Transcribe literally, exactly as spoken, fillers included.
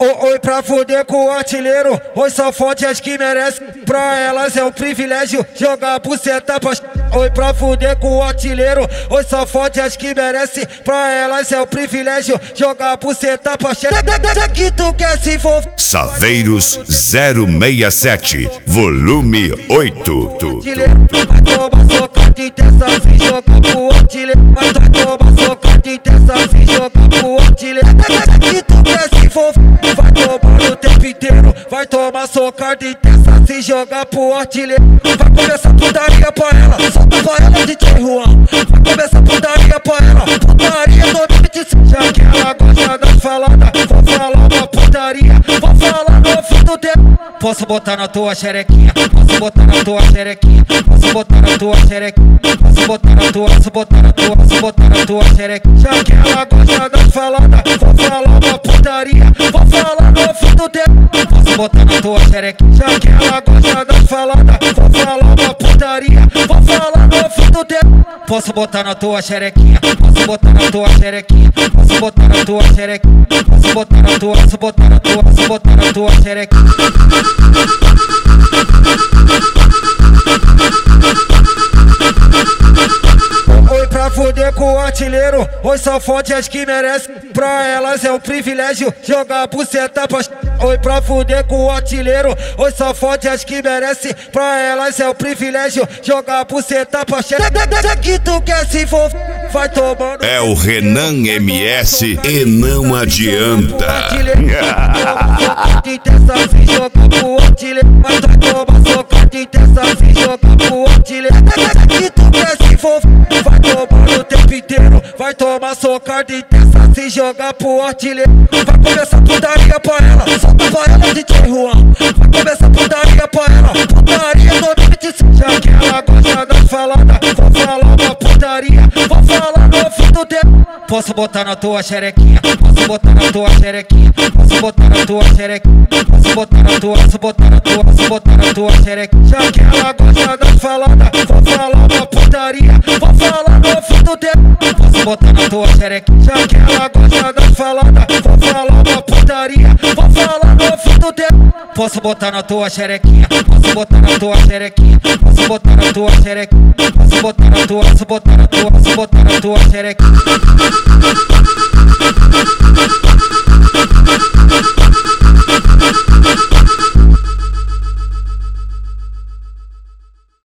Oi pra fuder com o artilheiro, oi só fonte as que merecem. Pra elas é um privilégio jogar buceta pra... Oi pra fuder com o artilheiro, oi só fonte as que merecem. Pra elas é um privilégio jogar buceta pra... Que tu quer se envolver. Saveiros zero seis sete, volume oito. Vai tomar soca de terça se jogar pro artilheiro. Vai tomar soca de terça se jogar pro artilheiro. Que tu quer se envolver. Vai tomar o tempo inteiro, vai tomar soca de terça se jogar pro artilheiro. Vai começar putaria pra ela, solta pra ela D J Juan. Vai começar putaria pra ela, putaria do vinte e cinco. Já que ela gosta das faladas, vou falar uma putaria, vou falar no ouvido dela. Posso botar na tua xerequinha, posso botar na tua xerequinha, posso botar na tua xerequinha, posso botar na tua, posso botar na tua, posso botar na tua xerequinha. Já que ela gosta das faladas, vou falar uma putaria, vou falar no ouvido dela. Posso botar na tua xerequinha. Já que ela gosta das faladas, vou falar uma putaria, vou falar no ouvido dela. Posso botar na tua xerequinha, posso botar na tua xerequinha, posso botar na tua xerequinha, posso botar na tua, posso botar na tua, posso botar na tua xerequinha. Oi pra fuder com o artilheiro, oi só fonte as que merecem. Pra elas é um privilégio jogar buceta pra... Oi pra fuder com o artilheiro, oi só fonte as que merecem. Pra elas é um privilégio jogar buceta pra... Que tu quer se envolver, vai tomando... É o Renan M S e não adianta. De terça se jogar pro artilheiro. Vai tomar soca de terça se jogar pro artilheiro. Que tu quer se envolver, vai tomar o tempo inteiro, vai tomar soca de terça se jogar pro artilheiro. Vai começar putaria pra ela, solta pra ela D J Juan. Vai começar putaria pra ela, putaria do vinte e cinco. Já que ela gosta das faladas, vou falar uma putaria, vou falar no ouvido dela. Posso botar na tua xerequinha, posso botar na tua xerequinha, posso botar na tua xerequinha, posso botar na tua, posso botar na tua, posso botar na tua xerequinha. Já que ela gosta das faladas, vou falar uma putaria, vou falar no ouvido dela. Posso botar na tua xerequinha. Já que ela gosta das faladas, vou falar uma putaria, vou falar no ouvido dela. Posso botar na tua xerequinha, posso botar na tua xerequinha, posso botar na tua xerequinha, posso botar na tua, posso botar na tua, posso botar na tua xerequinha.